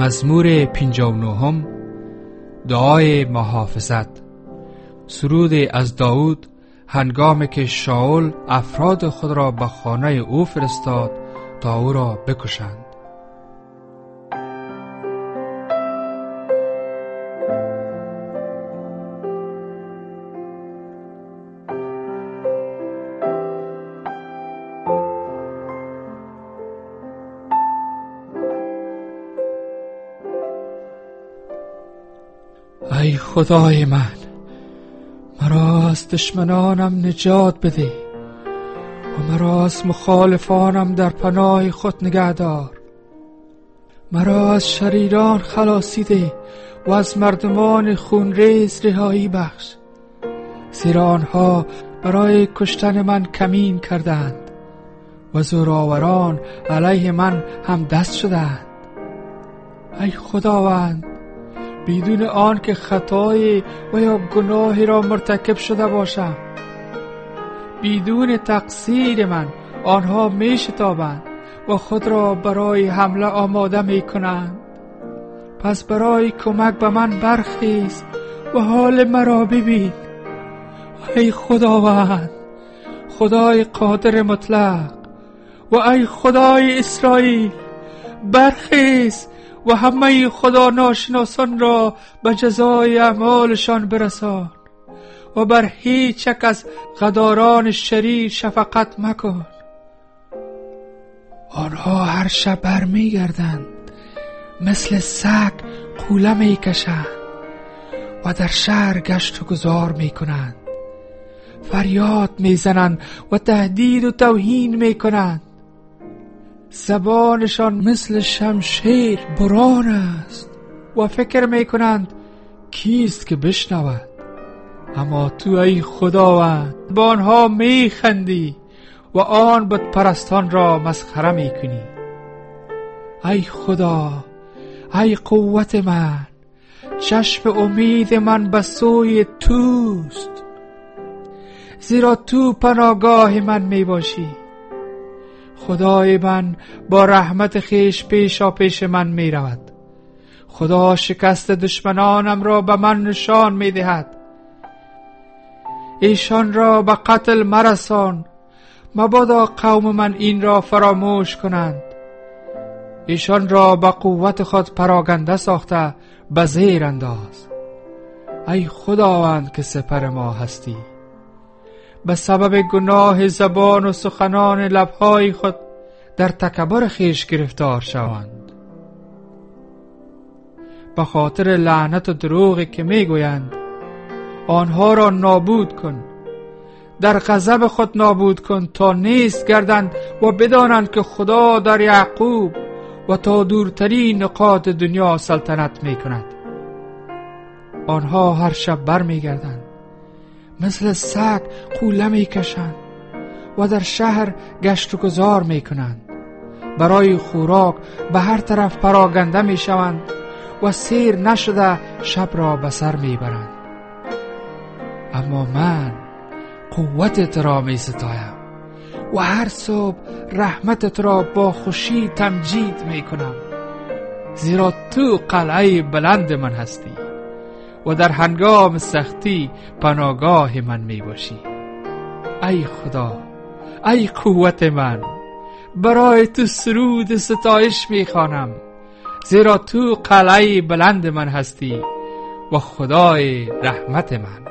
مزمور 59 دعای محافظت. سرود از داود هنگامی که شاول افراد خود را به خانه او فرستاد تا او را بکشند. ای خدای من، مرا از دشمنانم نجات بده و مرا از مخالفانم در پناه خود نگه دار. مرا از شریران خلاصی ده و از مردمان خونریز رهایی بخش، زیرا آنها برای کشتن من کمین کردند و زورآوران علیه من هم دست شدند. ای خداوند، بدون آن که خطایی و یا گناهی را مرتکب شده باشم، بدون تقصیر من آنها می شتابند و خود را برای حمله آماده می کنند. پس برای کمک به من برخیز و حال مرا ببین. ای خداوند، خدای قادر مطلق و ای خدای اسرائیل، برخیز و همه خدا ناشناسان را به جزای اعمالشان برسان و بر هیچ یک از غداران شریر شفقت مکن. آنها هر شب برمی گردند، مثل سگ قوله می کشند و در شهر گشت و گذار می کنند. فریاد می زنند و تهدید و توهین می کنند. زبانشان مثل شمشیر بران است و فکر می کنند کیست که بشنود. اما تو ای خداوند با آنها می خندی و آن بت پرستان را مسخره می کنی. ای خدا، ای قوت من، چشم امید من به سوی توست، زیرا تو پناهگاه من می باشی. خدای من با رحمت خیش پیشا پیش من می رود. خدا شکست دشمنانم را به من نشان می دهد. ایشان را به قتل مرسان، مبادا قوم من این را فراموش کنند. ایشان را به قوت خود پراگنده ساخته به زیر انداز. ای خداوند که سپر ما هستی، به سبب گناه زبان و سخنان لبهای خود در تکبر خیش گرفتار شوند. به خاطر لعنت و دروغی که میگویند آنها را نابود کن. در غضب خود نابود کن تا نیست گردند و بدانند که خدا در یعقوب و تا دورترین نقاط دنیا سلطنت می کند. آنها هر شب بر می گردند، مثل سگ قوله می کشند و در شهر گشت و گذار می کنند. برای خوراک به هر طرف پراگنده می شوند و سیر نشده شب را به سر می برند. اما من قوتت را می ستایم و هر صبح رحمتت را با خوشی تمجید می کنم، زیرا تو قلعه بلند من هستی و در هنگام سختی پناهگاه من می باشی. ای خدا، ای قوت من، برای تو سرود ستایش می خوانم، زیرا تو قلعه بلند من هستی و خدای رحمت من.